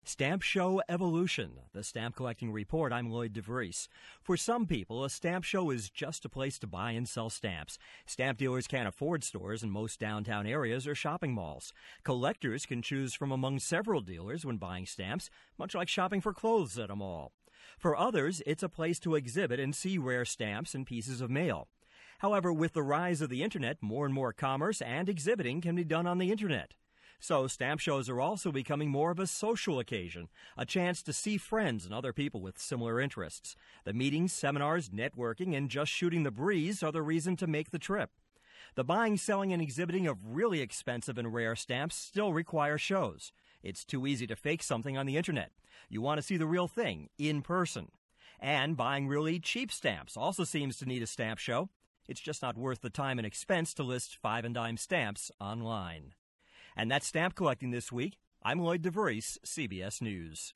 Stamp Show Evolution, the Stamp Collecting Report. I'm Lloyd DeVries. For some people, a stamp show is just a place to buy and sell stamps. Stamp dealers can't afford stores in most downtown areas or shopping malls. Collectors can choose from among several dealers when buying stamps, much like shopping for clothes at a mall. For others, it's a place to exhibit and see rare stamps and pieces of mail. However, with the rise of the Internet, more and more commerce and exhibiting can be done on the Internet. So stamp shows are also becoming more of a social occasion, a chance to see friends and other people with similar interests. The meetings, seminars, networking, and just shooting the breeze are the reason to make the trip. The buying, selling, and exhibiting of really expensive and rare stamps still require shows. It's too easy to fake something on the Internet. You want to see the real thing, in person. And buying really cheap stamps also seems to need a stamp show. It's just not worth the time and expense to list 5 and dime stamps online. And that's Stamp Collecting this week. I'm Lloyd DeVries, CBS News.